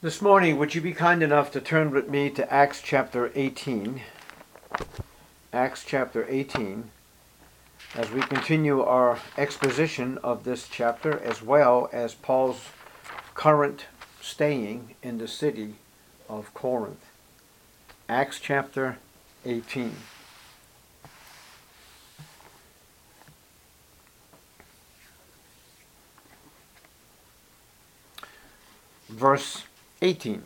This morning, would you be kind enough to turn with me to Acts chapter 18? Acts chapter 18, as we continue our exposition of this chapter, as well as Paul's current staying in the city of Corinth. Acts chapter 18. Verse 18.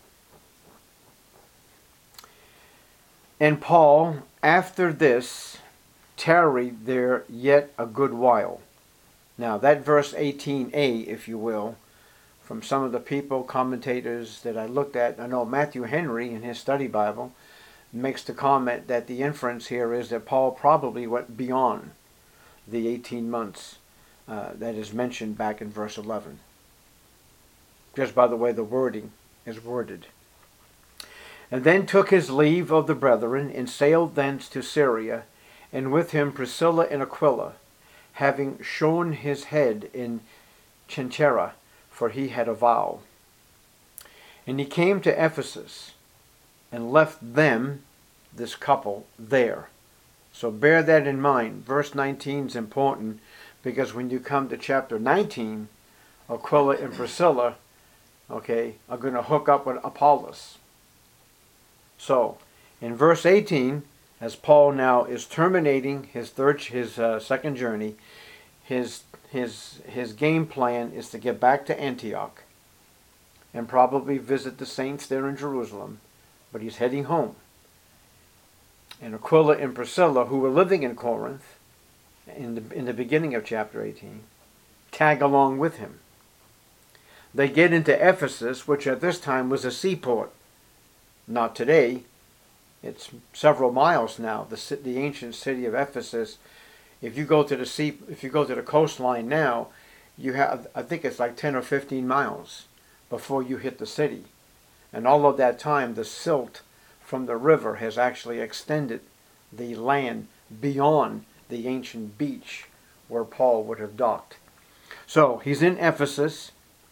And Paul, after this, tarried there yet a good while. Now that verse 18a, if you will, from some of the people, commentators that I looked at, I know Matthew Henry in his study Bible makes the comment that the inference here is that Paul probably went beyond the 18 months that is mentioned back in verse 11. Just by the way the wording is worded. And then took his leave of the brethren, and sailed thence to Syria, and with him Priscilla and Aquila, having shorn his head in Cenchrea, for he had a vow. And he came to Ephesus, and left them, this couple, there. So bear that in mind. Verse 19 is important, because when you come to chapter 19, Aquila and Priscilla are going to hook up with Apollos. So, in verse 18, as Paul now is terminating his second journey, his game plan is to get back to Antioch and probably visit the saints there in Jerusalem, but he's heading home. And Aquila and Priscilla, who were living in Corinth in the beginning of chapter 18, tag along with him. They get into Ephesus, which at this time was a seaport. Not today. It's several miles now. The ancient city of Ephesus. If you go to the coastline now, you have, I think it's like 10 or 15 miles before you hit the city. And all of that time, the silt from the river has actually extended the land beyond the ancient beach where Paul would have docked. So he's in Ephesus.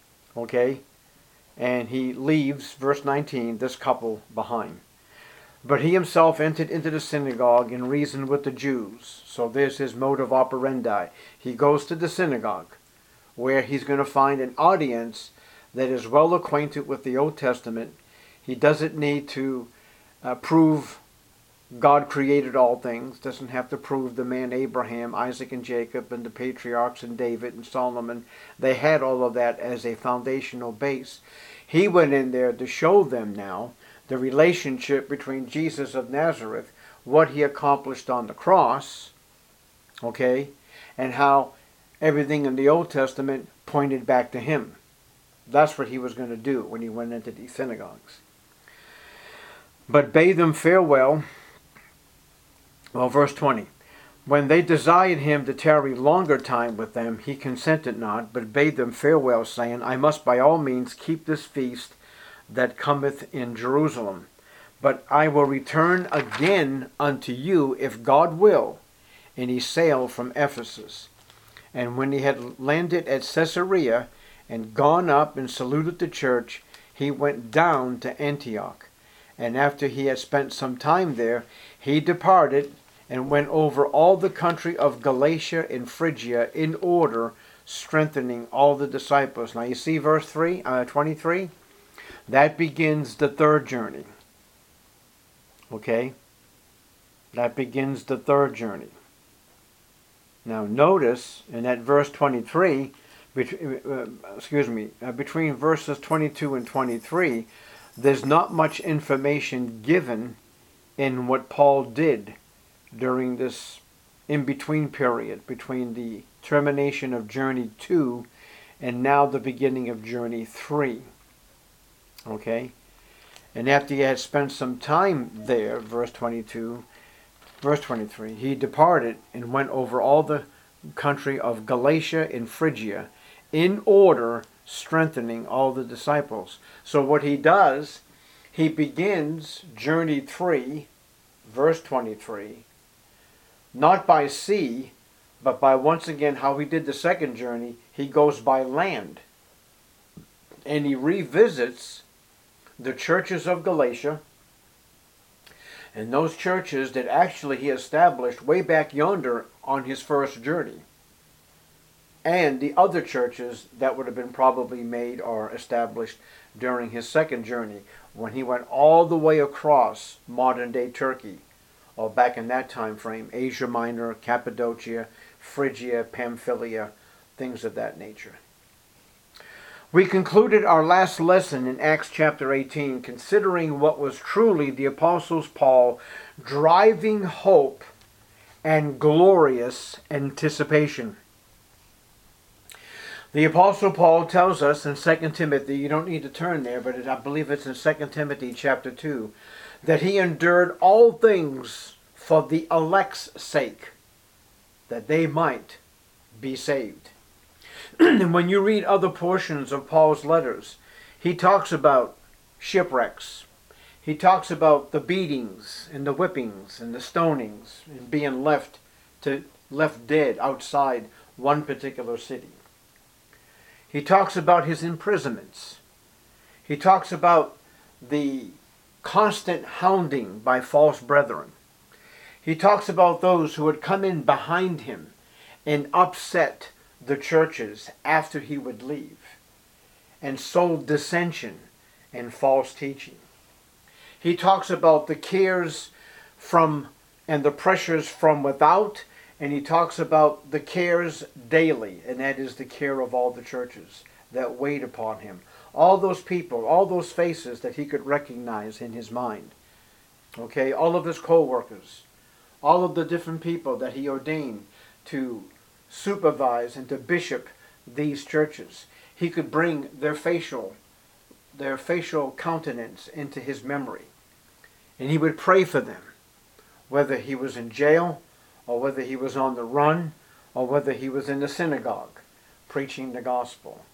And he leaves, verse 19, this couple behind. But he himself entered into the synagogue and reasoned with the Jews. So there's his modus operandi. He goes to the synagogue, where he's going to find an audience that is well acquainted with the Old Testament. He doesn't need to prove God created all things, doesn't have to prove the man Abraham, Isaac, and Jacob, and the patriarchs, and David, and Solomon. They had all of that as a foundational base. He went in there to show them now the relationship between Jesus of Nazareth, what he accomplished on the cross, and how everything in the Old Testament pointed back to him. That's what he was going to do when he went into these synagogues. But bade them farewell. Well, verse 20. When they desired him to tarry longer time with them, he consented not, but bade them farewell, saying, I must by all means keep this feast that cometh in Jerusalem. But I will return again unto you, if God will. And he sailed from Ephesus. And when he had landed at Caesarea, and gone up and saluted the church, he went down to Antioch. And after he had spent some time there, he departed, and went over all the country of Galatia and Phrygia in order, strengthening all the disciples. Now you see verse 23? That begins the third journey. That begins the third journey. Now notice in that verse 23, between verses 22 and 23, there's not much information given in what Paul did during this in-between period, between the termination of Journey 2 and now the beginning of Journey 3. And after he had spent some time there, verse 23, he departed and went over all the country of Galatia and Phrygia in order, strengthening all the disciples. So what he does, he begins Journey 3, verse 23, not by sea, but by once again how he did the second journey, he goes by land. And he revisits the churches of Galatia, and those churches that actually he established way back yonder on his first journey, and the other churches that would have been probably made or established during his second journey, when he went all the way across modern-day Turkey, or back in that time frame, Asia Minor, Cappadocia, Phrygia, Pamphylia, things of that nature. We concluded our last lesson in Acts chapter 18 considering what was truly the Apostle Paul driving hope and glorious anticipation. The Apostle Paul tells us in 2 Timothy, you don't need to turn there, but I believe it's in 2 Timothy chapter 2, that he endured all things for the elect's sake, that they might be saved. And when you read other portions of Paul's letters, he talks about shipwrecks. He talks about the beatings and the whippings and the stonings and being left dead outside one particular city. He talks about his imprisonments. He talks about the constant hounding by false brethren. He talks about those who would come in behind him and upset the churches after he would leave, and sow dissension and false teaching. He talks about the cares from and the pressures from without, and he talks about the cares daily, and that is the care of all the churches that weighed upon him. All those people, all those faces that he could recognize in his mind. Okay, all of his co-workers, all of the different people that he ordained to supervise and to bishop these churches. He could bring their facial countenance into his memory. And he would pray for them, whether he was in jail, or whether he was on the run, or whether he was in the synagogue preaching the gospel.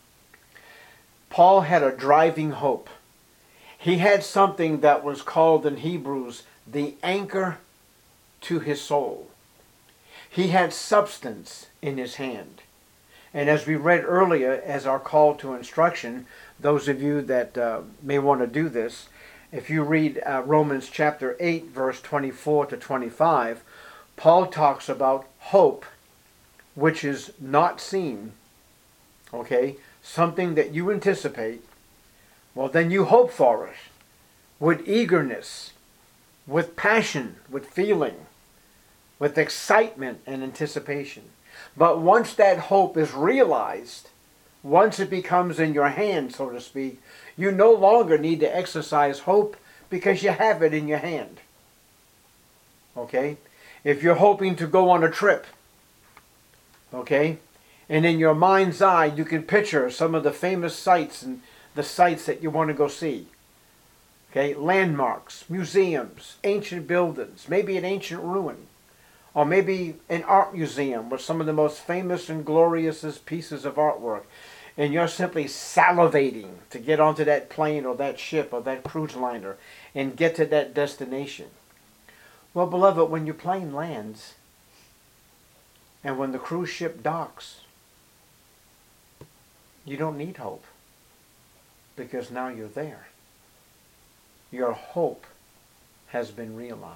Paul had a driving hope. He had something that was called in Hebrews the anchor to his soul. He had substance in his hand. And as we read earlier as our call to instruction, those of you that may want to do this, if you read Romans chapter 8, verse 24 to 25, Paul talks about hope, which is not seen, okay, something that you anticipate. Well, then you hope for it with eagerness, with passion, with feeling, with excitement and anticipation. But once that hope is realized, once it becomes in your hand, so to speak, you no longer need to exercise hope because you have it in your hand. Okay? If you're hoping to go on a trip, okay, and in your mind's eye you can picture some of the famous sites and the sites that you want to go see. Okay? Landmarks, museums, ancient buildings, maybe an ancient ruin. Or maybe an art museum with some of the most famous and glorious pieces of artwork. And you're simply salivating to get onto that plane or that ship or that cruise liner and get to that destination. Well, beloved, when your plane lands and when the cruise ship docks, you don't need hope because now you're there. Your hope has been realized.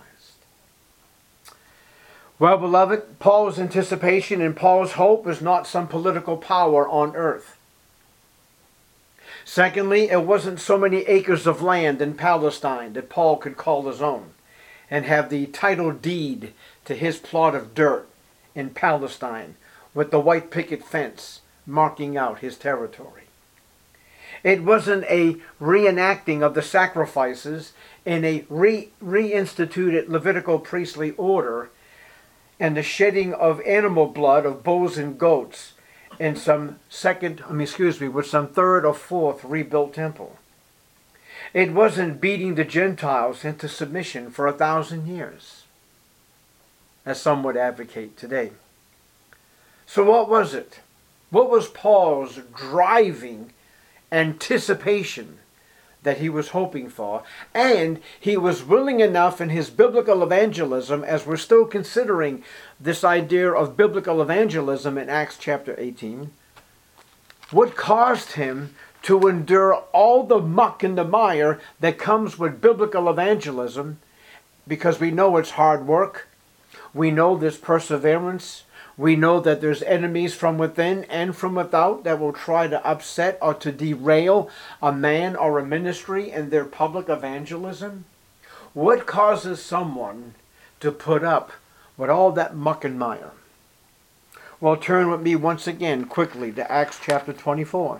Well, beloved, Paul's anticipation and Paul's hope is not some political power on earth. Secondly, it wasn't so many acres of land in Palestine that Paul could call his own and have the title deed to his plot of dirt in Palestine with the white picket fence marking out his territory. It wasn't a reenacting of the sacrifices in a reinstituted Levitical priestly order and the shedding of animal blood of bulls and goats in some third or fourth rebuilt temple. It wasn't beating the Gentiles into submission for 1,000 years, as some would advocate today. So what was it? What was Paul's driving anticipation that he was hoping for? And he was willing enough in his biblical evangelism, as we're still considering this idea of biblical evangelism in Acts chapter 18, what caused him to endure all the muck and the mire that comes with biblical evangelism, because we know it's hard work. We know there's perseverance. We know that there's enemies from within and from without that will try to upset or to derail a man or a ministry in their public evangelism. What causes someone to put up with all that muck and mire? Well, turn with me once again quickly to Acts chapter 24.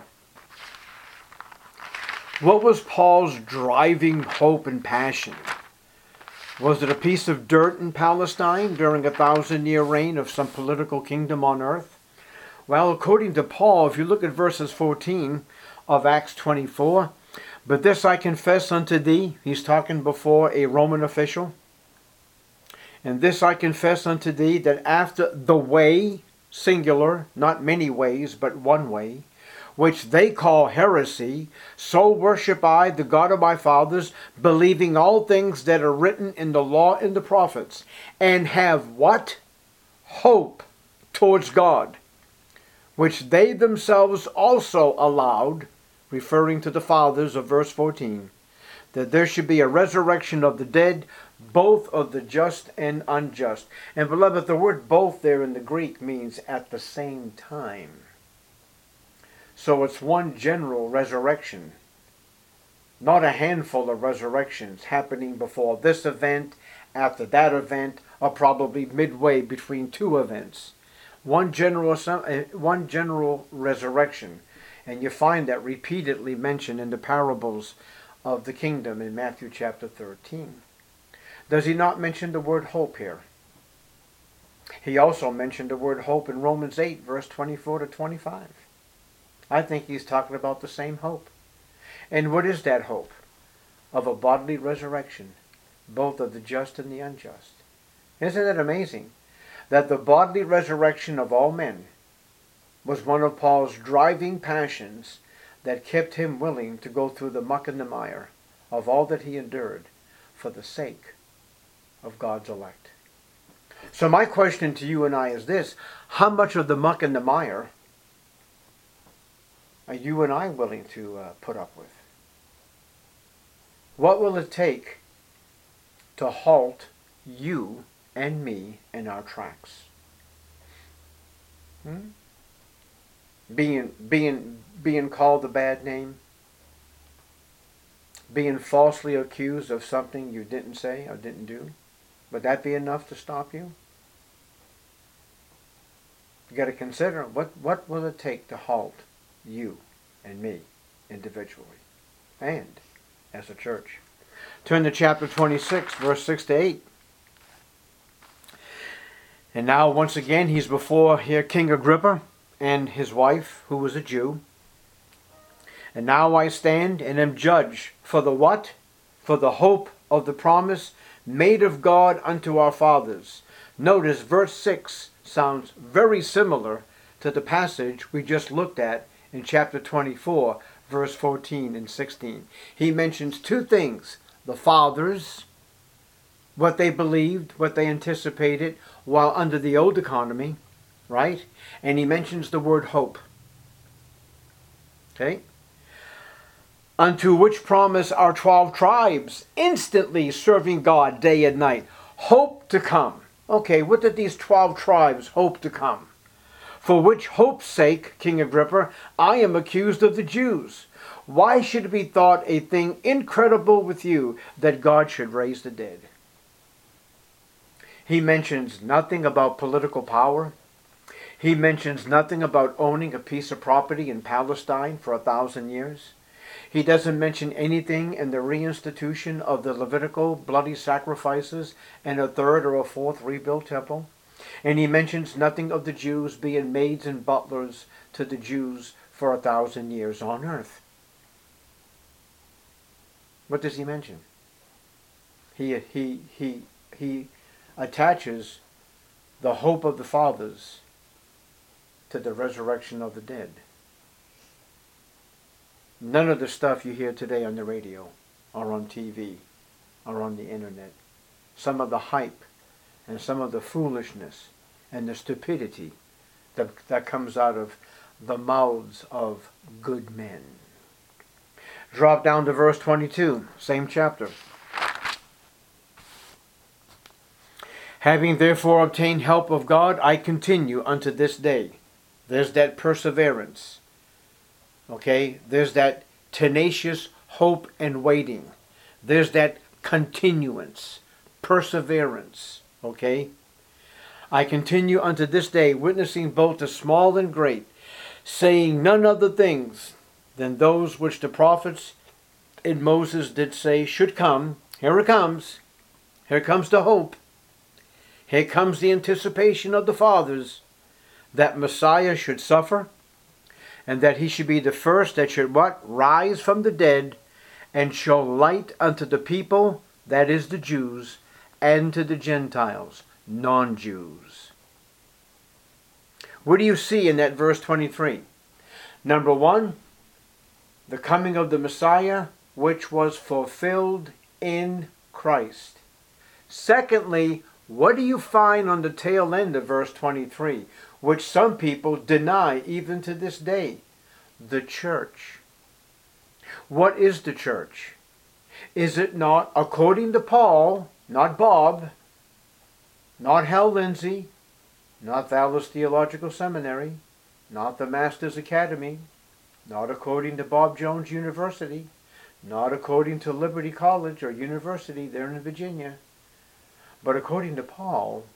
What was Paul's driving hope and passion? Was it a piece of dirt in Palestine during a 1,000-year reign of some political kingdom on earth? Well, according to Paul, if you look at verses 14 of Acts 24, but this I confess unto thee, he's talking before a Roman official, and this I confess unto thee, that after the way, singular, not many ways, but one way, which they call heresy, so worship I the God of my fathers, believing all things that are written in the law and the prophets, and have what? Hope towards God, which they themselves also allowed, referring to the fathers of verse 14, that there should be a resurrection of the dead, both of the just and unjust. And beloved, the word both there in the Greek means at the same time. So it's one general resurrection, not a handful of resurrections happening before this event, after that event, or probably midway between two events. One general resurrection. And you find that repeatedly mentioned in the parables of the kingdom in Matthew chapter 13. Does he not mention the word hope here? He also mentioned the word hope in Romans 8, verse 24 to 25. I think he's talking about the same hope. And what is that hope? Of a bodily resurrection, both of the just and the unjust. Isn't it amazing that the bodily resurrection of all men was one of Paul's driving passions that kept him willing to go through the muck and the mire of all that he endured for the sake of God's elect? So my question to you and I is this: how much of the muck and the mire are you and I willing to put up with? What will it take to halt you and me in our tracks? Being called a bad name? Being falsely accused of something you didn't say or didn't do? Would that be enough to stop you? You got to consider what will it take to halt you and me individually and as a church. Turn to chapter 26, verse 6 to 8. And now once again he's before here King Agrippa and his wife, who was a Jew. And now I stand and am judged for the what? For the hope of the promise made of God unto our fathers. Notice verse 6 sounds very similar to the passage we just looked at in chapter 24, verse 14 and 16. He mentions two things: the fathers, what they believed, what they anticipated while under the old economy, right? And he mentions the word hope. Okay? Unto which promise our 12 tribes, instantly serving God day and night, hope to come. Okay, what did these 12 tribes hope to come? For which hope's sake, King Agrippa, I am accused of the Jews. Why should it be thought a thing incredible with you that God should raise the dead? He mentions nothing about political power. He mentions nothing about owning a piece of property in Palestine for 1,000 years. He doesn't mention anything in the reinstitution of the Levitical bloody sacrifices and a third or a fourth rebuilt temple. And he mentions nothing of the Jews being maids and butlers to the Jews for 1,000 years on earth. What does he mention? He attaches the hope of the fathers to the resurrection of the dead. None of the stuff you hear today on the radio or on TV or on the internet. Some of the hype and some of the foolishness and the stupidity that comes out of the mouths of good men. Drop down to verse 22, same chapter. Having therefore obtained help of God, I continue unto this day. There's that perseverance. Okay? There's that tenacious hope and waiting. There's that continuance, perseverance. Okay? I continue unto this day, witnessing both to small and great, saying none other things than those which the prophets and Moses did say should come. Here it comes. Here comes the hope. Here comes the anticipation of the fathers, that Messiah should suffer, and that he should be the first that should what? Rise from the dead, and show light unto the people, that is the Jews, and to the Gentiles, non-Jews. What do you see in that verse 23? Number one, the coming of the Messiah, which was fulfilled in Christ. Secondly, what do you find on the tail end of verse 23, which some people deny even to this day? The church. What is the church? Is it not, according to Paul, not Bob, not Hal Lindsey, not Dallas Theological Seminary, not the Masters Academy, not according to Bob Jones University, not according to Liberty College or University there in Virginia, but according to Paul,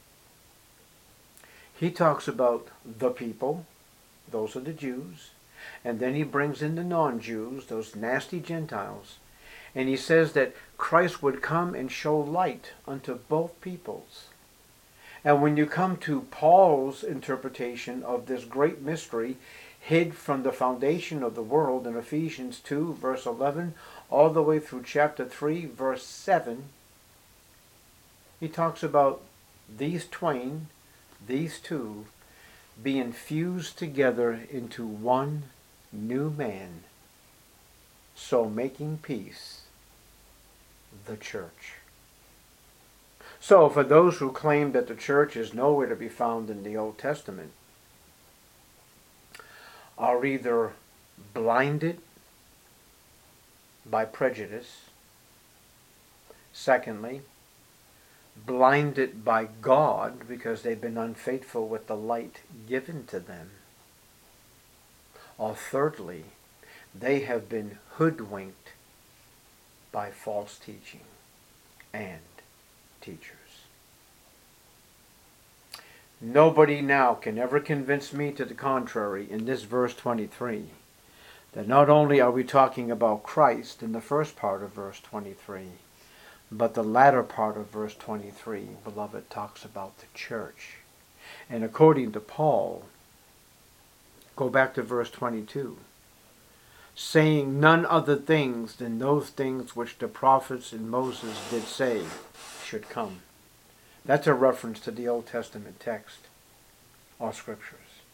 he talks about the people, those are the Jews, and then he brings in the non-Jews, those nasty Gentiles, and he says that Christ would come and show light unto both peoples. And when you come to Paul's interpretation of this great mystery, hid from the foundation of the world in Ephesians 2, verse 11, all the way through chapter 3, verse 7, he talks about these twain, these two, being fused together into one new man, so making peace, the church. So for those who claim that the church is nowhere to be found in the Old Testament, are either blinded by prejudice, secondly, blinded by God because they've been unfaithful with the light given to them, or thirdly, they have been hoodwinked by false teaching and teachers. Nobody now can ever convince me to the contrary in this verse 23, that not only are we talking about Christ in the first part of verse 23, but the latter part of verse 23, beloved, talks about the church. And according to Paul, go back to verse 22, saying none other things than those things which the prophets and Moses did say should come. That's a reference to the Old Testament text or scriptures.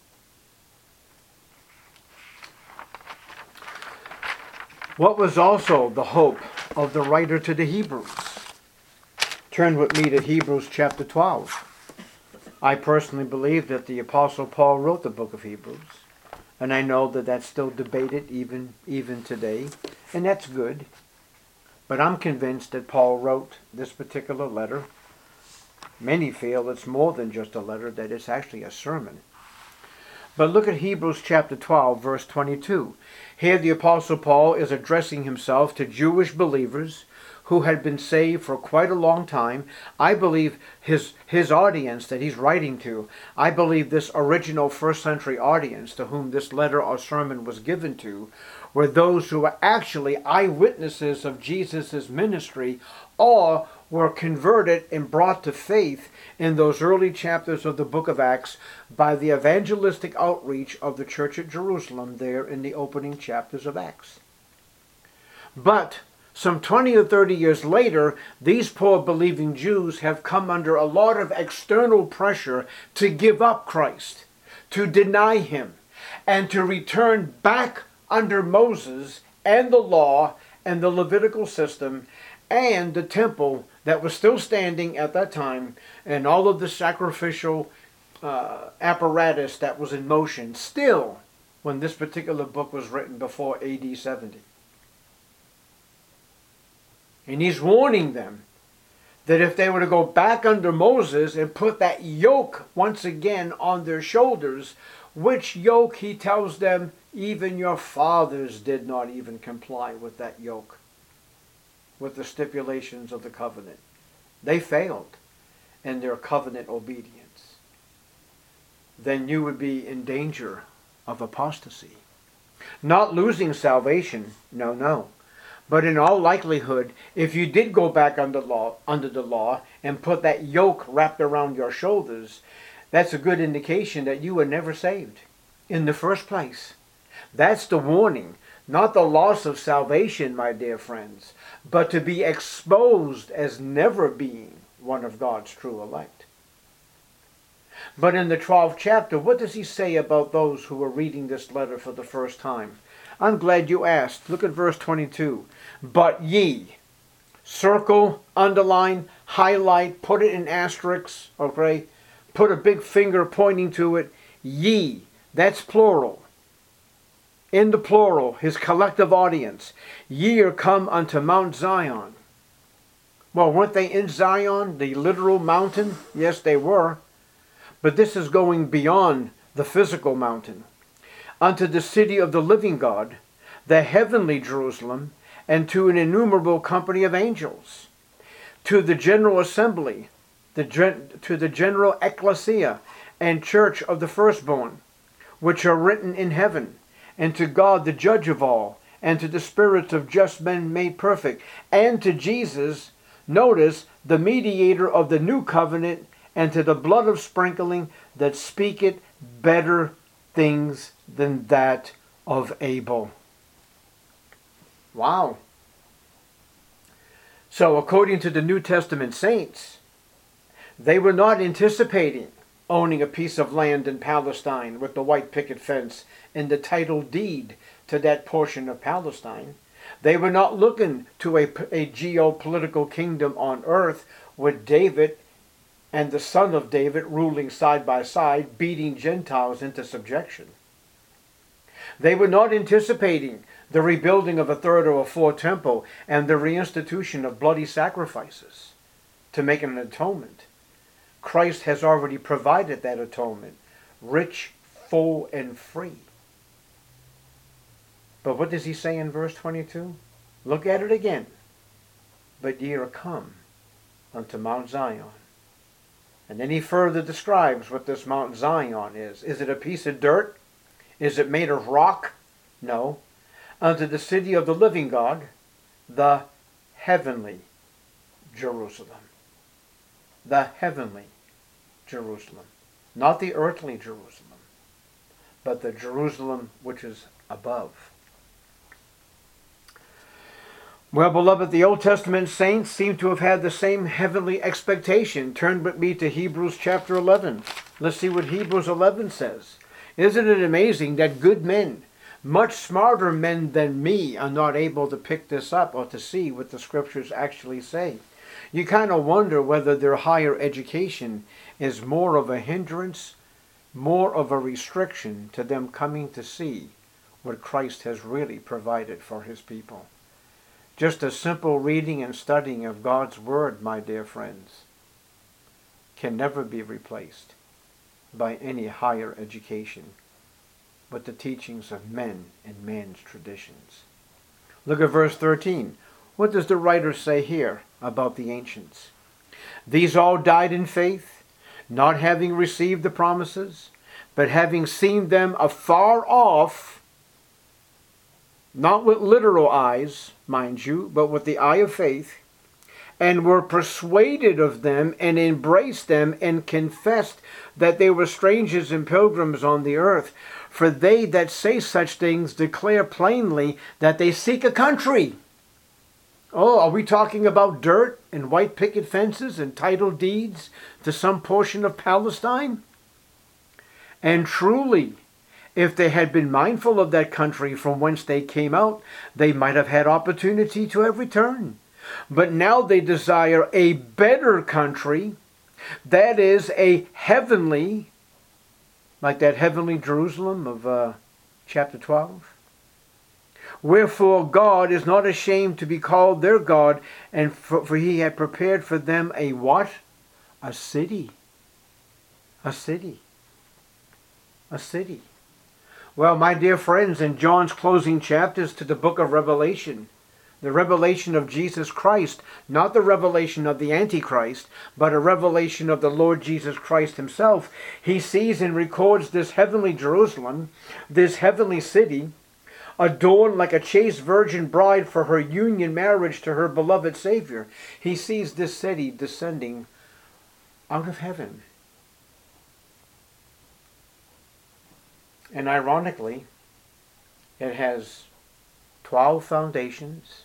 What was also the hope of the writer to the Hebrews? Turn with me to Hebrews chapter 12. I personally believe that the Apostle Paul wrote the book of Hebrews, and I know that that's still debated even today, and that's good. But I'm convinced that Paul wrote this particular letter. Many feel it's more than just a letter, that it's actually a sermon. But look at Hebrews chapter 12, verse 22. Here the Apostle Paul is addressing himself to Jewish believers who had been saved for quite a long time. I believe his audience that he's writing to, I believe this original first century audience to whom this letter or sermon was given to, were those who were actually eyewitnesses of Jesus' ministry, or were converted and brought to faith in those early chapters of the book of Acts by the evangelistic outreach of the church at Jerusalem there in the opening chapters of Acts. But some 20 or 30 years later, these poor believing Jews have come under a lot of external pressure to give up Christ, to deny him, and to return back under Moses and the law and the Levitical system and the temple that was still standing at that time, and all of the sacrificial apparatus that was in motion still when this particular book was written before AD 70. And he's warning them that if they were to go back under Moses and put that yoke once again on their shoulders, which yoke, he tells them, even your fathers did not even comply with that yoke, with the stipulations of the covenant. They failed in their covenant obedience. Then you would be in danger of apostasy. Not losing salvation, no. But in all likelihood, if you did go back under the law and put that yoke wrapped around your shoulders, that's a good indication that you were never saved in the first place. That's the warning, not the loss of salvation, my dear friends, but to be exposed as never being one of God's true elect. But in the 12th chapter, what does he say about those who are reading this letter for the first time? I'm glad you asked. Look at verse 22. But ye, circle, underline, highlight, put it in asterisks, okay? Put a big finger pointing to it. Ye, that's plural. In the plural, his collective audience. Ye are come unto Mount Zion. Well, weren't they in Zion, the literal mountain? Yes, they were. But this is going beyond the physical mountain. Unto the city of the living God, the heavenly Jerusalem, and to an innumerable company of angels, to the general assembly, to the general ecclesia and church of the firstborn, which are written in heaven, and to God the judge of all, and to the spirits of just men made perfect, and to Jesus, notice, the mediator of the new covenant, and to the blood of sprinkling that speaketh better things than that of Abel. Wow. So according to the New Testament saints, they were not anticipating owning a piece of land in Palestine with the white picket fence and the title deed to that portion of Palestine. They were not looking to a geopolitical kingdom on earth with David and the son of David ruling side by side, beating Gentiles into subjection. They were not anticipating the rebuilding of a third or a fourth temple and the reinstitution of bloody sacrifices to make an atonement. Christ has already provided that atonement, rich, full, and free. But what does he say in verse 22? Look at it again. But ye are come unto Mount Zion. And then he further describes what this Mount Zion is. Is it a piece of dirt? Is it made of rock? No. Unto the city of the living God, the heavenly Jerusalem. The heavenly Jerusalem. Not the earthly Jerusalem, but the Jerusalem which is above. Well, beloved, the Old Testament saints seem to have had the same heavenly expectation. Turn with me to Hebrews chapter 11. Let's see what Hebrews 11 says. Isn't it amazing that good men, much smarter men than me, are not able to pick this up or to see what the scriptures actually say? You kind of wonder whether their higher education is more of a hindrance, more of a restriction to them coming to see what Christ has really provided for his people. Just a simple reading and studying of God's Word, my dear friends, can never be replaced by any higher education but the teachings of men and man's traditions. Look at verse 13. What does the writer say here about the ancients? These all died in faith, not having received the promises, but having seen them afar off, not with literal eyes, mind you, but with the eye of faith, and were persuaded of them and embraced them and confessed that they were strangers and pilgrims on the earth. For they that say such things declare plainly that they seek a country. Oh, are we talking about dirt and white picket fences and title deeds to some portion of Palestine? And truly, if they had been mindful of that country from whence they came out, they might have had opportunity to have returned. But now they desire a better country, that is a heavenly, like that heavenly Jerusalem of chapter 12, Wherefore God is not ashamed to be called their God, and for he had prepared for them a what? A city. A city. A city. Well, my dear friends, in John's closing chapters to the book of Revelation, the revelation of Jesus Christ, not the revelation of the Antichrist, but a revelation of the Lord Jesus Christ himself, he sees and records this heavenly Jerusalem, this heavenly city, adorned like a chaste virgin bride for her union marriage to her beloved Savior. He sees this city descending out of heaven. And ironically, it has 12 foundations,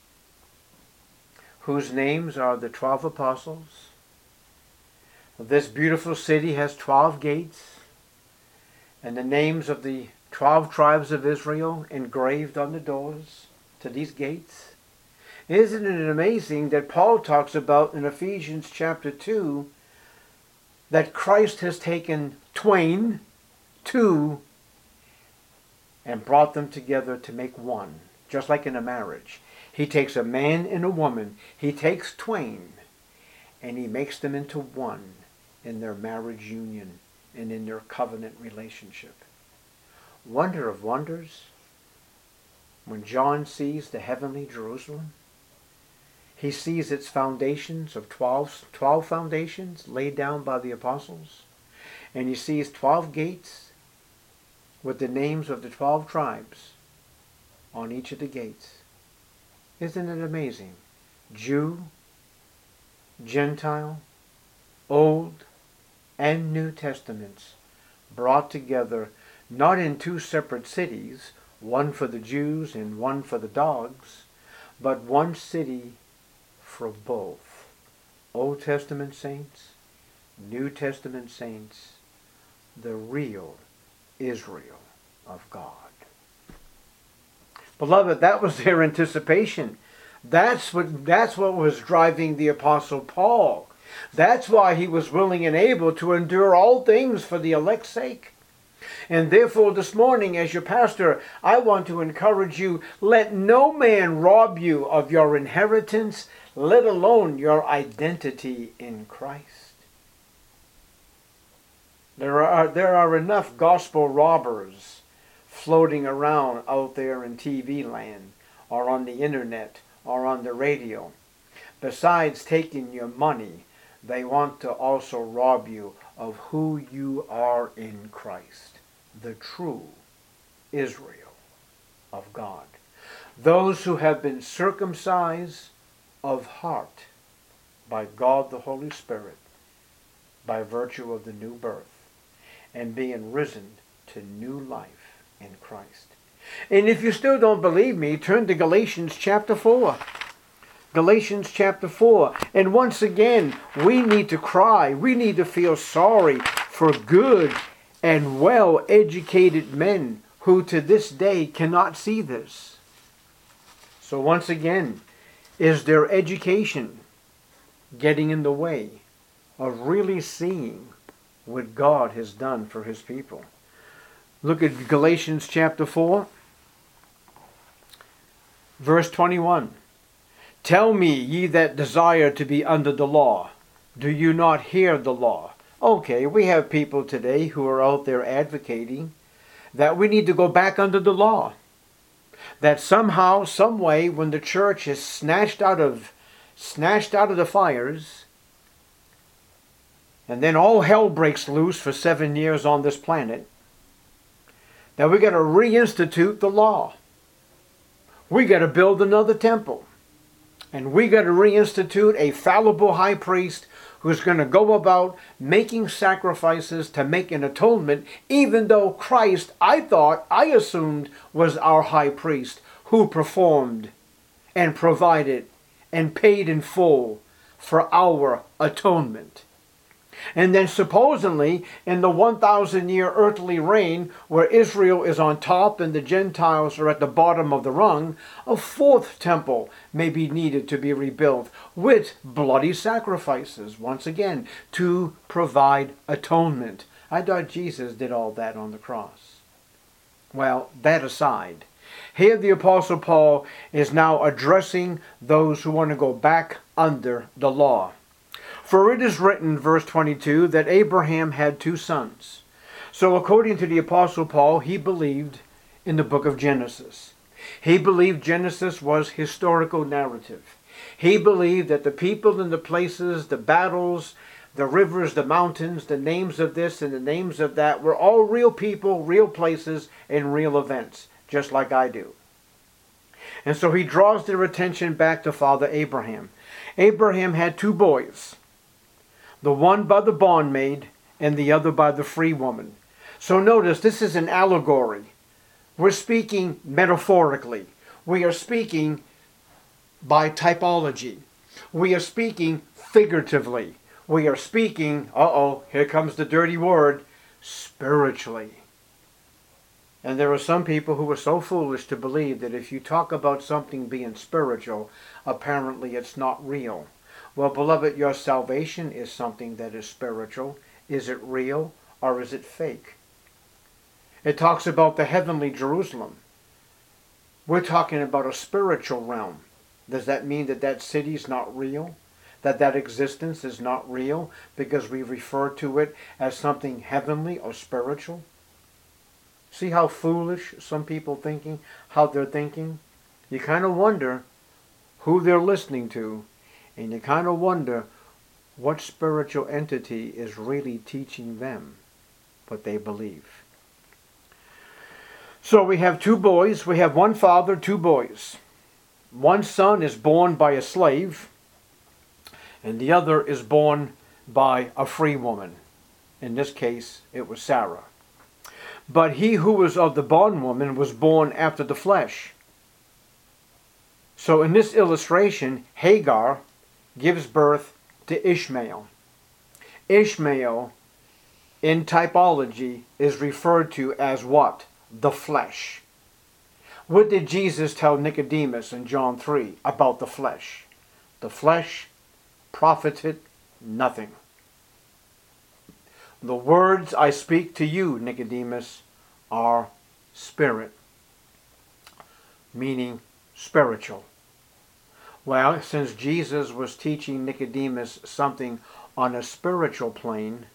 whose names are the 12 apostles. This beautiful city has 12 gates, and the names of the 12 tribes of Israel engraved on the doors to these gates. Isn't it amazing that Paul talks about in Ephesians chapter 2 that Christ has taken twain, two, and brought them together to make one, just like in a marriage. He takes a man and a woman, he takes twain, and he makes them into one in their marriage union and in their covenant relationship. Wonder of wonders, when John sees the heavenly Jerusalem, he sees its foundations of 12 foundations laid down by the apostles, and he sees 12 gates with the names of the 12 tribes on each of the gates. Isn't it amazing? Jew, Gentile, Old and New Testaments brought together, not in two separate cities, one for the Jews and one for the dogs, but one city for both. Old Testament saints, New Testament saints, the real Israel of God. Beloved, that was their anticipation. That's what was driving the Apostle Paul. That's why he was willing and able to endure all things for the elect's sake. And therefore this morning, as your pastor, I want to encourage you, let no man rob you of your inheritance, let alone your identity in Christ. There are enough gospel robbers floating around out there in TV land, or on the internet, or on the radio. Besides taking your money, they want to also rob you of who you are in Christ, the true Israel of God. Those who have been circumcised of heart by God the Holy Spirit, by virtue of the new birth, and being risen to new life in Christ. And if you still don't believe me, turn to Galatians chapter 4. Galatians chapter 4. And once again, we need to cry. We need to feel sorry for good and well-educated men who to this day cannot see this. So once again, is their education getting in the way of really seeing what God has done for his people? Look at Galatians chapter 4, verse 21. Tell me, ye that desire to be under the law, do you not hear the law? Okay, we have people today who are out there advocating that we need to go back under the law. That somehow, some way, when the church is snatched out of the fires, and then all hell breaks loose for 7 years on this planet, that we got to reinstitute the law. We got to build another temple. And we got to reinstitute a fallible high priest who's going to go about making sacrifices to make an atonement, even though Christ, I assumed, was our high priest who performed and provided and paid in full for our atonement. And then supposedly in the 1,000-year earthly reign, where Israel is on top and the Gentiles are at the bottom of the rung, a fourth temple may be needed to be rebuilt with bloody sacrifices, once again, to provide atonement. I thought Jesus did all that on the cross. Well, that aside, Here the Apostle Paul is now addressing those who want to go back under the law. For it is written, verse 22, that Abraham had two sons. So according to the Apostle Paul, he believed in the book of Genesis. He believed Genesis was historical narrative. He believed that the people and the places, the battles, the rivers, the mountains, the names of this and the names of that were all real people, real places, and real events, just like I do. And so he draws their attention back to Father Abraham. Abraham had two boys, the one by the bondmaid and the other by the free woman. So notice, this is an allegory. We're speaking metaphorically. We are speaking by typology. We are speaking figuratively. We are speaking, here comes the dirty word, spiritually. And there are some people who are so foolish to believe that if you talk about something being spiritual, apparently it's not real. Well, beloved, your salvation is something that is spiritual. Is it real or is it fake? It talks about the heavenly Jerusalem. We're talking about a spiritual realm. Does that mean that that city is not real? That that existence is not real because we refer to it as something heavenly or spiritual? See how foolish some people thinking, how they're thinking? You kind of wonder who they're listening to, and you kind of wonder what spiritual entity is really teaching them what they believe. So we have two boys. We have one father, two boys. One son is born by a slave, and the other is born by a free woman. In this case, it was Sarah. But he who was of the bondwoman was born after the flesh. So in this illustration, Hagar gives birth to Ishmael. Ishmael, in typology, is referred to as what? The flesh. What did Jesus tell Nicodemus in John 3 about the flesh? The flesh profited nothing. The words I speak to you, Nicodemus, are spirit, meaning spiritual. Well, since Jesus was teaching Nicodemus something on a spiritual plane,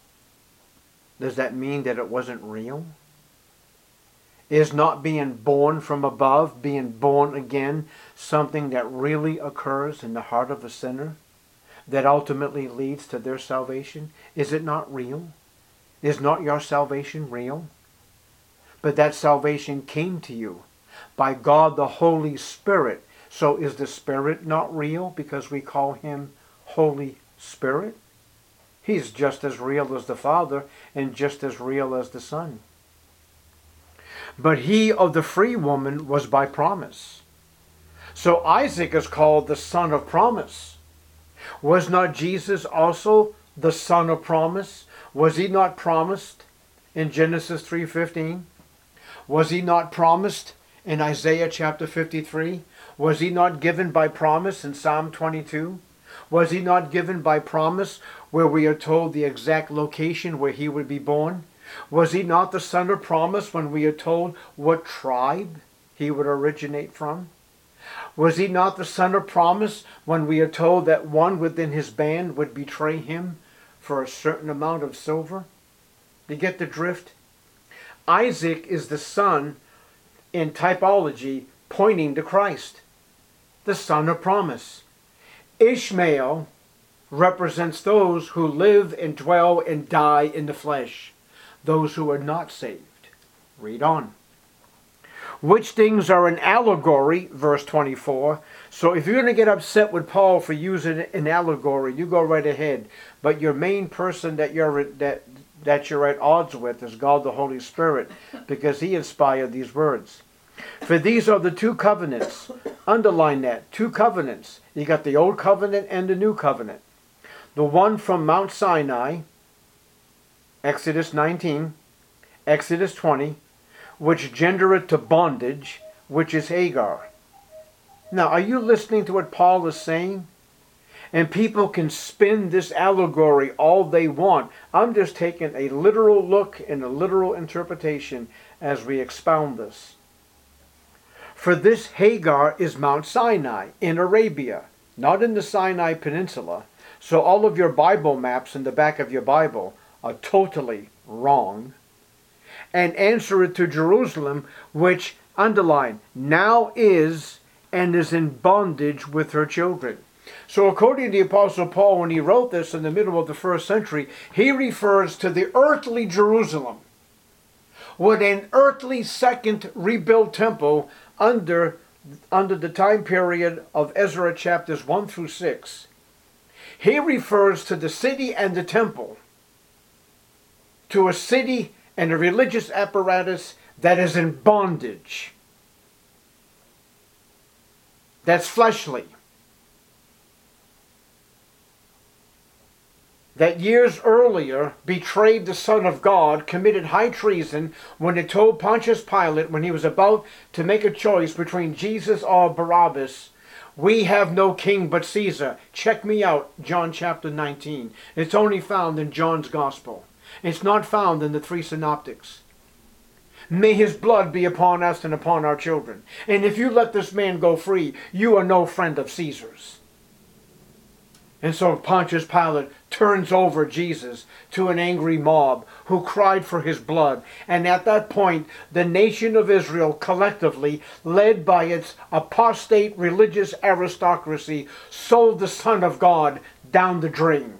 does that mean that it wasn't real? Is not being born from above, being born again, something that really occurs in the heart of a sinner that ultimately leads to their salvation? Is it not real? Is not your salvation real? But that salvation came to you by God the Holy Spirit. So is the Spirit not real because we call him Holy Spirit? He's just as real as the Father and just as real as the Son. But he of the free woman was by promise. So Isaac is called the son of promise. Was not Jesus also the son of promise? Was he not promised in Genesis 3:15? Was he not promised in Isaiah chapter 53? Was he not given by promise in Psalm 22? Was he not given by promise where we are told the exact location where he would be born? Was he not the son of promise when we are told what tribe he would originate from? Was he not the son of promise when we are told that one within his band would betray him for a certain amount of silver? Do you get the drift? Isaac is the son in typology pointing to Christ, the son of promise. Ishmael represents those who live and dwell and die in the flesh, those who are not saved. Read on. Which things are an allegory, verse 24. So if you're going to get upset with Paul for using an allegory, you go right ahead. But your main person that you're at odds with is God the Holy Spirit, because he inspired these words. For these are the two covenants. Underline that. Two covenants. You got the old covenant and the new covenant. The one from Mount Sinai, Exodus 19, Exodus 20, which gendereth to bondage, which is Hagar. Now, are you listening to what Paul is saying? And people can spin this allegory all they want. I'm just taking a literal look and a literal interpretation as we expound this. For this Hagar is Mount Sinai in Arabia, not in the Sinai Peninsula. So all of your Bible maps in the back of your Bible are totally wrong. And answer it to Jerusalem, which, underline, now is and is in bondage with her children. So according to the Apostle Paul, when he wrote this in the middle of the first century, he refers to the earthly Jerusalem with an earthly second rebuilt temple under the time period of Ezra chapters 1 through 6. He refers to the city and the temple, to a city and a religious apparatus that is in bondage, that's fleshly, that years earlier betrayed the Son of God, committed high treason when it told Pontius Pilate, when he was about to make a choice between Jesus or Barabbas, "We have no king but Caesar. Check me out," John chapter 19. It's only found in John's Gospel. It's not found in the three synoptics. "May his blood be upon us and upon our children. And if you let this man go free, you are no friend of Caesar's." And so Pontius Pilate turns over Jesus to an angry mob who cried for his blood. And at that point, the nation of Israel collectively, led by its apostate religious aristocracy, sold the Son of God down the drain.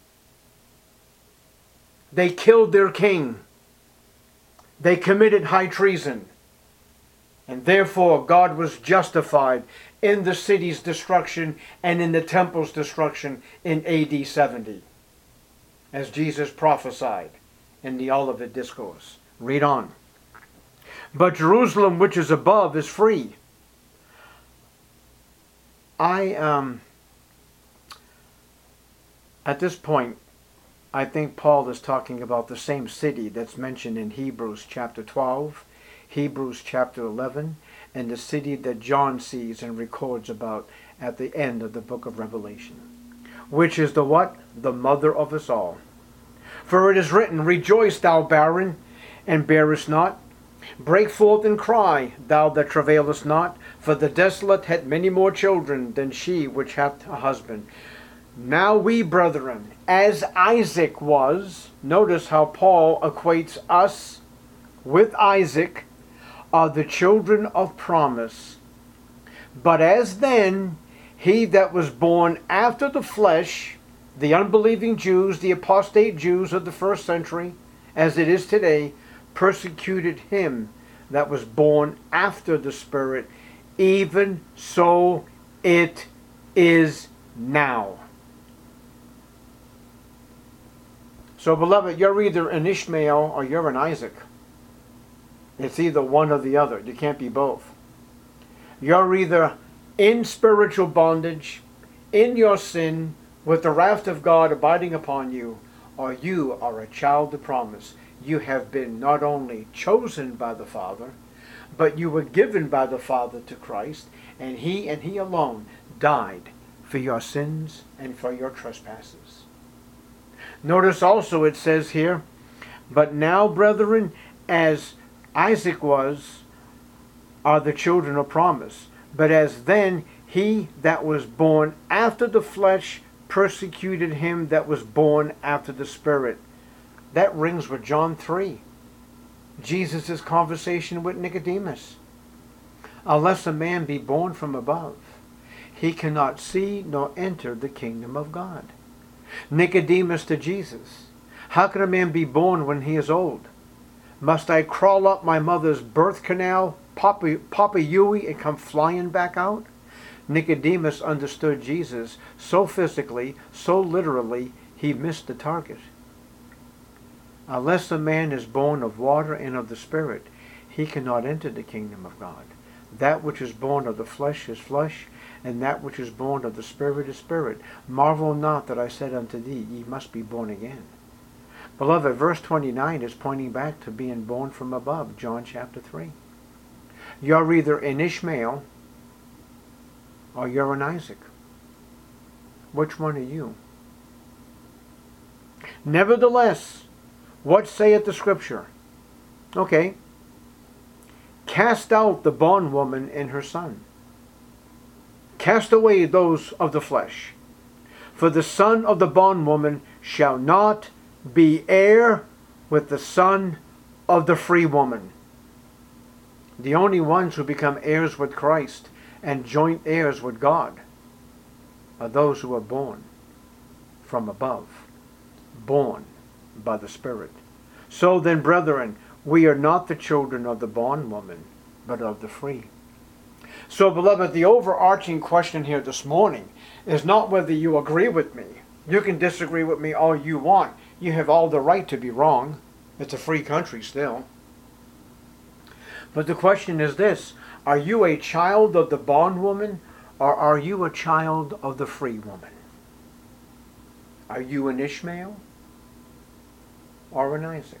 They killed their king. They committed high treason. And therefore God was justified in the city's destruction and in the temple's destruction in AD 70, as Jesus prophesied in the Olivet Discourse. Read on. "But Jerusalem which is above is free." At this point, I think Paul is talking about the same city that's mentioned in Hebrews chapter 12, Hebrews chapter 11, and the city that John sees and records about at the end of the book of Revelation, which is the what? The mother of us all. "For it is written, Rejoice, thou barren, and bearest not. Break forth and cry, thou that travailest not. For the desolate had many more children than she which hath a husband. Now we, brethren, as Isaac was," notice how Paul equates us with Isaac, "are the children of promise. But as then he that was born after the flesh," the unbelieving Jews, the apostate Jews of the first century, as it is today, "persecuted him that was born after the Spirit, even so it is now." So, beloved, you're either an Ishmael or you're an Isaac. It's either one or the other. You can't be both. You're either in spiritual bondage, in your sin, with the wrath of God abiding upon you, or you are a child of promise. You have been not only chosen by the Father, but you were given by the Father to Christ, and He alone died for your sins and for your trespasses. Notice also it says here, "But now, brethren, as Isaac was, are the children of promise. But as then he that was born after the flesh persecuted him that was born after the Spirit." That rings with John 3. Jesus' conversation with Nicodemus. "Unless a man be born from above, he cannot see nor enter the kingdom of God." Nicodemus to Jesus, "How can a man be born when he is old? Must I crawl up my mother's birth canal, Papa Yui, and come flying back out?" Nicodemus understood Jesus so physically, so literally, he missed the target. Unless a man is born of water and of the Spirit, he cannot enter the kingdom of God. That which is born of the flesh is flesh, and that which is born of the Spirit is spirit. Marvel not that I said unto thee, ye must be born again. Beloved, verse 29 is pointing back to being born from above, John chapter 3. You're either an Ishmael or you're an Isaac. Which one are you? "Nevertheless, what saith the Scripture?" Okay. Cast out the bondwoman and her son. Cast away those of the flesh. For the son of the bondwoman shall not be heir with the son of the free woman. The only ones who become heirs with Christ and joint heirs with God are those who are born from above, born by the Spirit. So then, brethren, we are not the children of the bondwoman, but of the free. So, beloved, the overarching question here this morning is not whether you agree with me. You can disagree with me all you want. You have all the right to be wrong. It's a free country still. But the question is this: are you a child of the bondwoman, or are you a child of the free woman? Are you an Ishmael or an Isaac?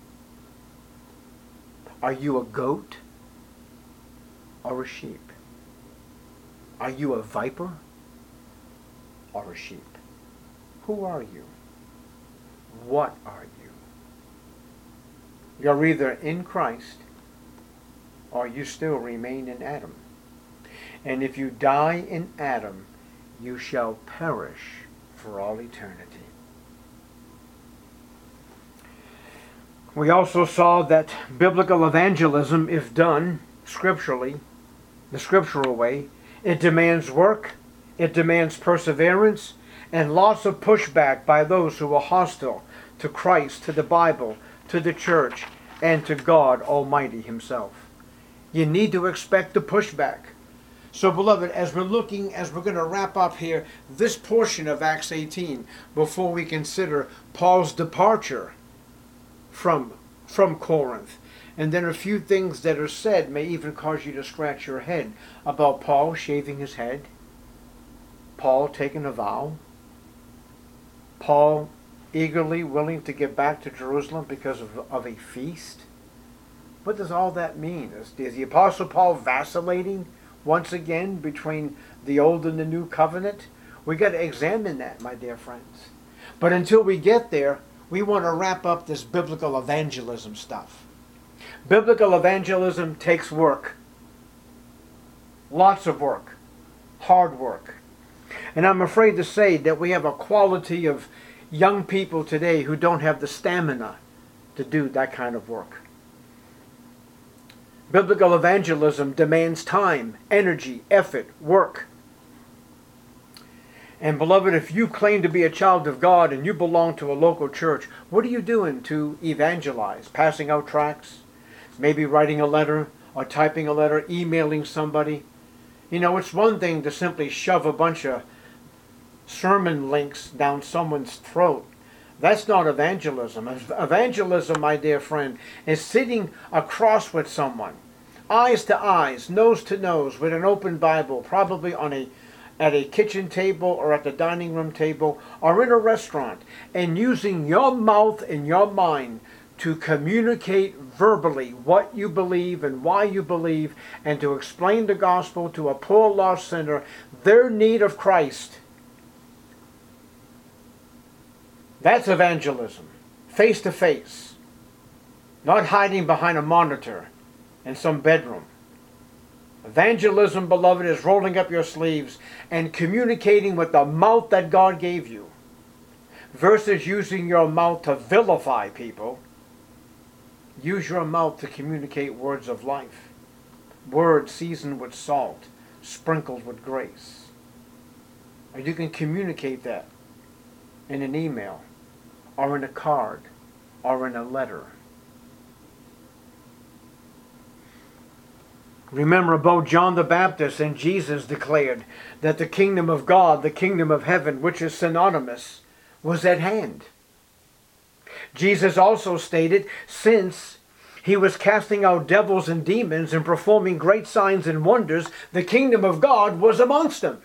Are you a goat or a sheep? Are you a viper or a sheep? Who are you? What are you? You're either in Christ or you still remain in Adam. And if you die in Adam, you shall perish for all eternity. We also saw that biblical evangelism, if done scripturally, the scriptural way, it demands work, it demands perseverance, and lots of pushback by those who are hostile to Christ, to the Bible, to the church, and to God Almighty Himself. You need to expect the pushback. So, beloved, as we're going to wrap up here this portion of Acts 18 before we consider Paul's departure from Corinth. And then a few things that are said may even cause you to scratch your head about Paul shaving his head, Paul taking a vow, Paul eagerly willing to get back to Jerusalem because of a feast. What does all that mean? Is the Apostle Paul vacillating once again between the old and the new covenant? We got to examine that, my dear friends. But until we get there, we want to wrap up this biblical evangelism stuff. Biblical evangelism takes work. Lots of work. Hard work. And I'm afraid to say that we have a quality of young people today who don't have the stamina to do that kind of work. Biblical evangelism demands time, energy, effort, work. And beloved, if you claim to be a child of God and you belong to a local church, what are you doing to evangelize? Passing out tracts? Maybe writing a letter or typing a letter, emailing somebody? You know, it's one thing to simply shove a bunch of sermon links down someone's throat. That's not evangelism. Evangelism, my dear friend, is sitting across with someone, eyes to eyes, nose to nose, with an open Bible, probably at a kitchen table or at the dining room table or in a restaurant, and using your mouth and your mind to communicate verbally what you believe and why you believe, and to explain the gospel to a poor lost sinner, their need of Christ. That's evangelism, face to face, not hiding behind a monitor in some bedroom. Evangelism, beloved, is rolling up your sleeves and communicating with the mouth that God gave you, versus using your mouth to vilify people. Use your mouth to communicate words of life, words seasoned with salt, sprinkled with grace. And you can communicate that in an email, or in a card, or in a letter. Remember, both John the Baptist and Jesus declared that the kingdom of God, the kingdom of heaven, which is synonymous, was at hand. Jesus also stated, since he was casting out devils and demons and performing great signs and wonders, the kingdom of God was amongst them.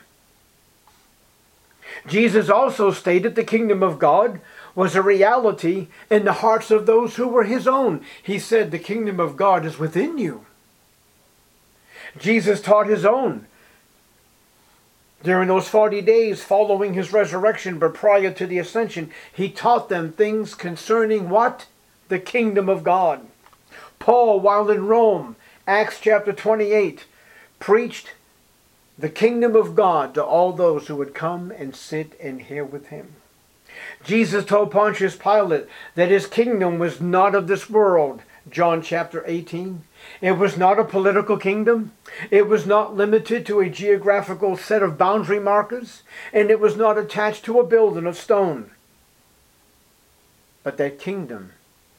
Jesus also stated the kingdom of God was a reality in the hearts of those who were his own. He said, the kingdom of God is within you. Jesus taught his own during those 40 days following his resurrection, but prior to the ascension. He taught them things concerning what? The kingdom of God. Paul, while in Rome, Acts chapter 28, preached the kingdom of God to all those who would come and sit and hear with him. Jesus told Pontius Pilate that his kingdom was not of this world. John chapter 18. It was not a political kingdom. It was not limited to a geographical set of boundary markers. And it was not attached to a building of stone. But that kingdom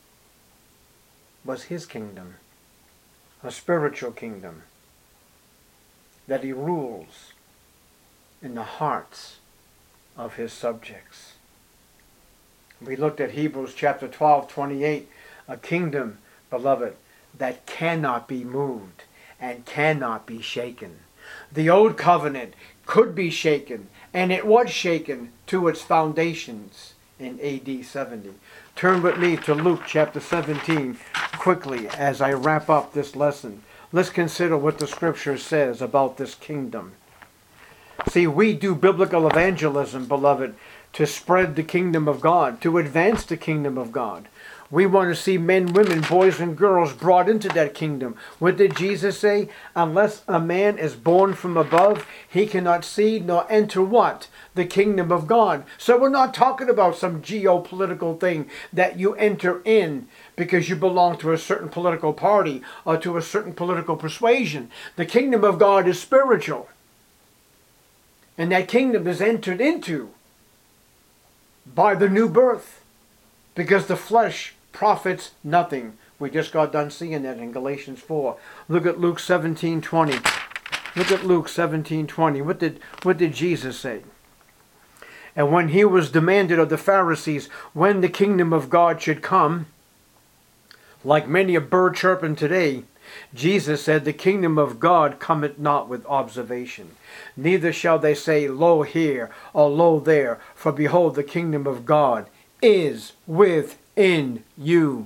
was his kingdom. A spiritual kingdom. That he rules in the hearts of his subjects. We looked at Hebrews chapter 12, 28. A kingdom, beloved, that cannot be moved and cannot be shaken. The old covenant could be shaken, and it was shaken to its foundations in AD 70. Turn with me to Luke chapter 17 quickly as I wrap up this lesson. Let's consider what the scripture says about this kingdom. See, we do biblical evangelism, beloved, to spread the kingdom of God, to advance the kingdom of God. We want to see men, women, boys, and girls brought into that kingdom. What did Jesus say? Unless a man is born from above, he cannot see nor enter what? The kingdom of God. So we're not talking about some geopolitical thing that you enter in because you belong to a certain political party or to a certain political persuasion. The kingdom of God is spiritual. And that kingdom is entered into by the new birth, because the flesh profits nothing. We just got done seeing that in Galatians 4. Look at Luke 17:20. Look at Luke 17:20. What did Jesus say? And when he was demanded of the Pharisees when the kingdom of God should come, like many a bird chirping today, Jesus said, the kingdom of God cometh not with observation. Neither shall they say, lo here, or lo there. For behold, the kingdom of God is within you.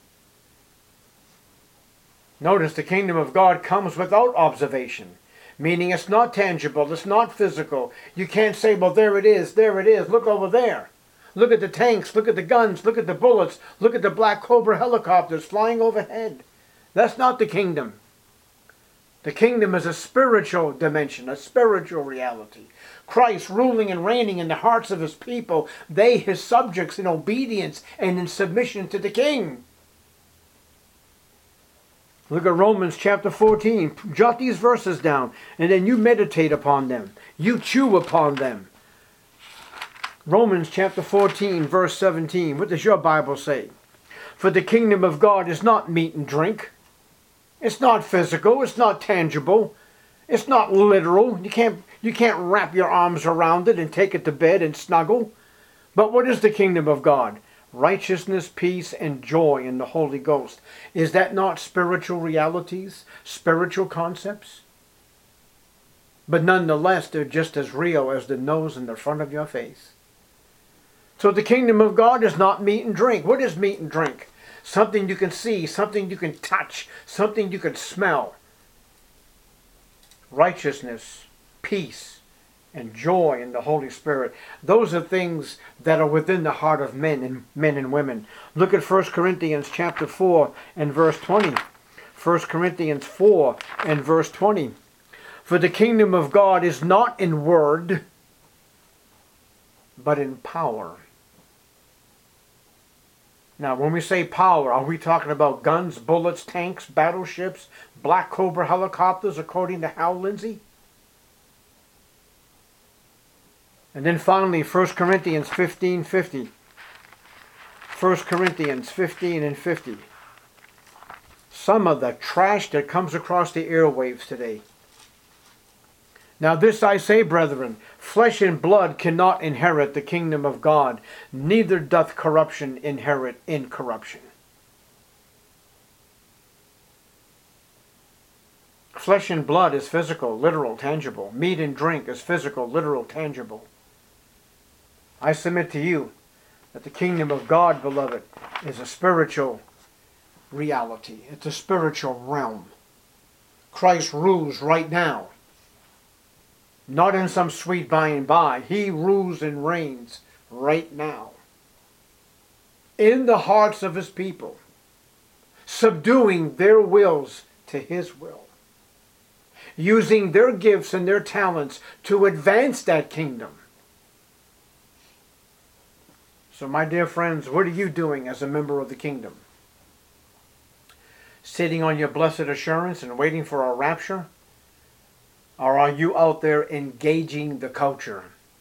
Notice the kingdom of God comes without observation. Meaning it's not tangible, it's not physical. You can't say, well, there it is, look over there. Look at the tanks, look at the guns, look at the bullets, look at the Black Cobra helicopters flying overhead. That's not the kingdom. The kingdom is a spiritual dimension, a spiritual reality. Christ ruling and reigning in the hearts of his people, they his subjects in obedience and in submission to the king. Look at Romans chapter 14. Jot these verses down and then you meditate upon them. You chew upon them. Romans chapter 14 verse 17. What does your Bible say? For the kingdom of God is not meat and drink. It's not physical. It's not tangible. It's not literal. You can't wrap your arms around it and take it to bed and snuggle. But what is the kingdom of God? Righteousness, peace, and joy in the Holy Ghost. Is that not spiritual realities? Spiritual concepts? But nonetheless, they're just as real as the nose in the front of your face. So the kingdom of God is not meat and drink. What is meat and drink? Something you can see, something you can touch, something you can smell. Righteousness, peace, and joy in the Holy Spirit. Those are things that are within the heart of men and women. Look at 1 Corinthians chapter 4 and verse 20. 1 Corinthians 4 and verse 20. For the kingdom of God is not in word, but in power. Now, when we say power, are we talking about guns, bullets, tanks, battleships, Black Cobra helicopters, according to Hal Lindsey? And then finally, 1 Corinthians 15:50. 1 Corinthians 15 and 50. Some of the trash that comes across the airwaves today. Now this I say, brethren, flesh and blood cannot inherit the kingdom of God, neither doth corruption inherit incorruption. Flesh and blood is physical, literal, tangible. Meat and drink is physical, literal, tangible. I submit to you that the kingdom of God, beloved, is a spiritual reality. It's a spiritual realm. Christ rules right now. Not in some sweet by and by. He rules and reigns right now. In the hearts of his people. Subduing their wills to His will, using their gifts and their talents to advance that kingdom. So my dear friends, what are you doing as a member of the kingdom? Sitting on your blessed assurance and waiting for our rapture? Or are you out there engaging the culture?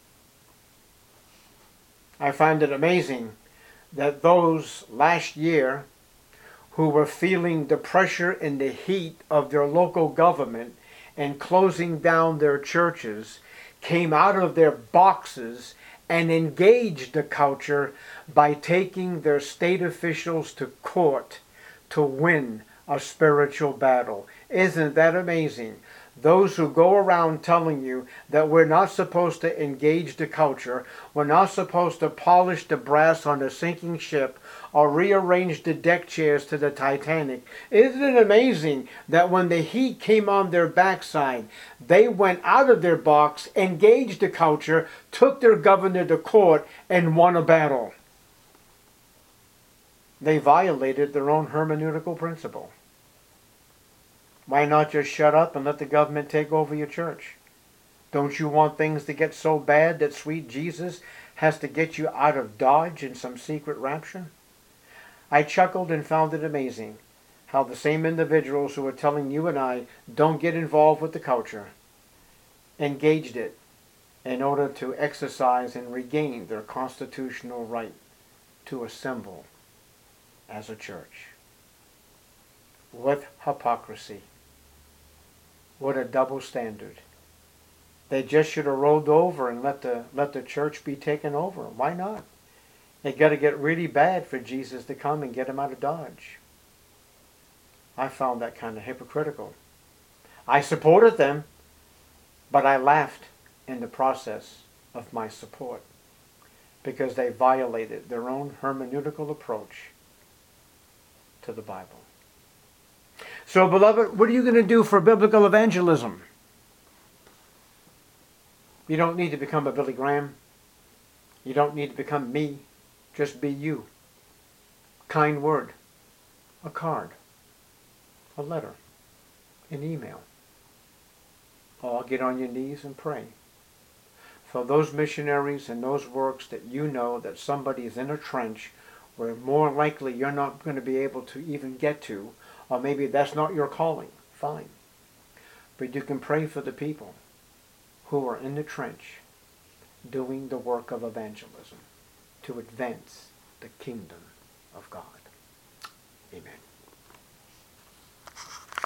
I find it amazing that those last year who were feeling the pressure and the heat of their local government and closing down their churches came out of their boxes and engaged the culture by taking their state officials to court to win a spiritual battle. Isn't that amazing? Those who go around telling you that we're not supposed to engage the culture, we're not supposed to polish the brass on a sinking ship or rearrange the deck chairs to the Titanic. Isn't it amazing that when the heat came on their backside, they went out of their box, engaged the culture, took their governor to court, and won a battle? They violated their own hermeneutical principle. Why not just shut up and let the government take over your church? Don't you want things to get so bad that sweet Jesus has to get you out of Dodge in some secret rapture? I chuckled and found it amazing how the same individuals who were telling you and I don't get involved with the culture engaged it in order to exercise and regain their constitutional right to assemble as a church. What hypocrisy. What a double standard. They just should have rolled over and let the church be taken over. Why not? They got to get really bad for Jesus to come and get him out of Dodge. I found that kind of hypocritical. I supported them, but I laughed in the process of my support because they violated their own hermeneutical approach to the Bible. So, beloved, what are you going to do for biblical evangelism? You don't need to become a Billy Graham. You don't need to become me. Just be you. Kind word. A card. A letter. An email. Or get on your knees and pray for those missionaries and those works that you know that somebody is in a trench where more likely you're not going to be able to even get to, or maybe that's not your calling. Fine. But you can pray for the people who are in the trench doing the work of evangelism to advance the kingdom of God. Amen.